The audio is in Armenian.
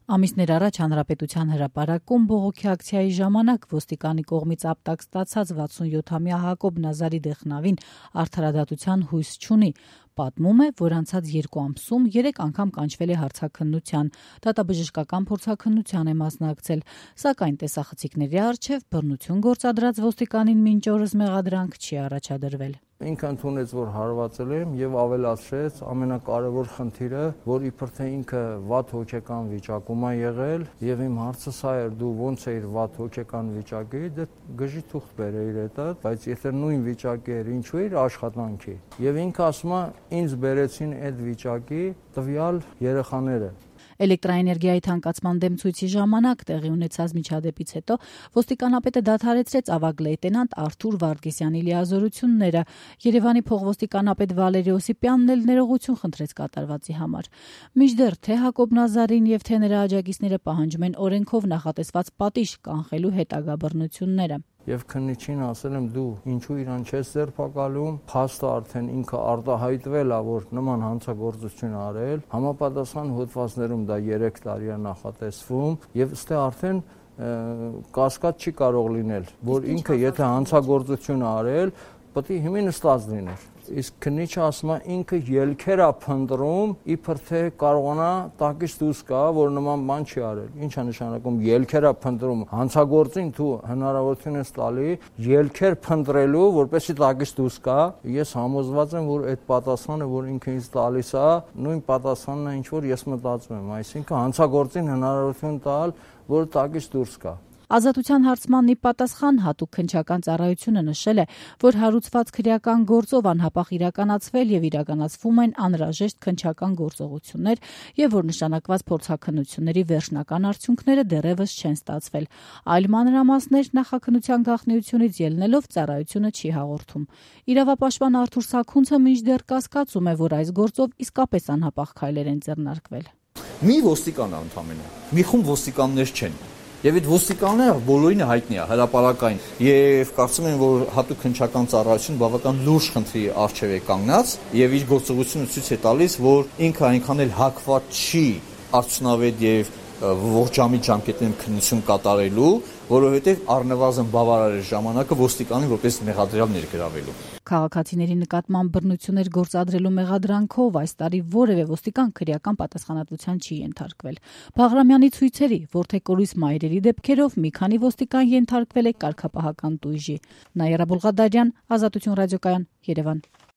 Ամիսներ առաջ Հանրապետության հրապարակում բողոքի ակցիայի ժամանակ ոստիկանի կողմից ապտակ ստացած 67-ամյա Հակոբ Նազարի Դեխնավին արդարադատության հույս չունի։ Պատմում է, որ անցած 2 ամսում 3 անգամ կանչվել է հարցաքննության, դատաբժշկական փորձաքննության է մասնակցել, սակայն տեսախցիկների առջև բռնություն գործադրած ոստիկանին մինչ օրս մեղադրանք չի առաջադրվել։ Ինքը ընդունեց, որ հարվածել եմ եւ ավելացրեց ամենակարևոր խնդիրը, որ իբր թե ինքը վատ հոգեկան վիճակում է եղել եւ իմ հարցը սա էր, դու ոնց էիր վատ հոգեկան վիճակի, դե գժի թուղթ բերեիր հետը, բայց եթե նույն վիճակի էր, ինչու էր աշխատանքի։ Եվ ինքը ասում է, ինձ բերեցին այդ վիճակի տվյալ երեխաները։ Էլեկտրաէներգիայի թանկացման դեմ ցույցի ժամանակ տեղի ունեցած միջադեպից հետո ոստիկանապետը դադարեցրեց ավագ լեյտենանտ Արթուր Վարդգեսյանի լիազորությունները։ Երևանի փոխոստիկանապետ Վալերի Օսիպյանն էլ ներողություն խնդրեց կատարվածի համար։ Մինչդեռ թե Հակոբ Նազարին եւ թե նրա աջակիցները պահանջում են օրենքով նախատեսված պատիժ կանխելու հետագա բռնությունները։ Եվ քննիչին ասել եմ դու ինչու իրան չես ձերբակալում, փաստը արդեն ինքը արտահայտվել է, որ նման հանցագործություն արել, համապատասխան հոդվածներում դա 3 տարի է նախատեսվում եւ ըստ արդեն կասկած չի կարող լինել, որ ինքը եթե հանցագործություն արել, պետք է հիմա նստած լիներ։ Իսկ քննիչը ասում է ինքը ելքեր է փնտրում, իբր թե կարողանա տակից դուրս գա, որ նման բան չի արել։ Ինչ է նշանակում ելքեր է փնտրում։ Հանցագործին դու հնարավորություն ես տալի ելքեր փնտրելու, որպեսզի տակից դուրս գա։ Ես համոզված եմ, որ այդ պատասխանը, որ ինքը ինձ տալիս է, նույն պատասխանն է, ինչ որ ես մտածում եմ, այսինքն հանցագործին հնարավորություն տալ, որ տակից դուրս գա։ Ազատության հարցմանն ի պատասխան հատուկ քննչական ծառայությունը նշել է, որ հարուցված քրեական գործով անհապաղ իրականացվել եւ իրականացվում են անհրաժեշտ քննչական գործողություններ եւ որ նշանակված փորձաքննությունների վերջնական արդյունքները դեռևս չեն ստացվել։ Այլ մանրամասներ նախաքննության գաղտնիությունից ելնելով ծառայությունը չի հաղորդում։ Իրավապաշտպան Արթուր Սաքունցը մինչդեռ կասկածում է, որ այս գործով իսկապես անհապաղ քայլեր են ձեռնարկվել։ Մի ոստիկան ընդամենը, մի խումբ ոստիկաններ չեն։ Եվ այդ ոստիկանները բոլորին հայտնի է, հրապարակային, եւ կարծում եմ, որ հատուկ քննչական ծառայությունը բավական լուրջ խնդրի առջև է կանգնած եւ իր գործողությունը ցույց է տալիս, որ ինքը այնքան էլ հակված չի արդյունավետ եւ ողջամիտ ժամկետներում քննություն կատարելու, որովհետեւ առնվազն բավարար է ժամանակը ոստիկանին որպես մեղադրյալ ներգրավելու։ Քաղաքացիների նկատմամբ բռնություններ գործադրելու մեղադրանքով այս տարի որևէ ոստիկան քրեական պատասխանատվության չի ենթարկվել։ Բաղրամյանի ցույցերի որդեկորույս մայրերի դեպքերով մի քանի ոստիկան ենթարկվել է կարգապահական տույժի։ Նաիրա Բուլղադարյան, Ազատություն ռադիոկայան, Երևան։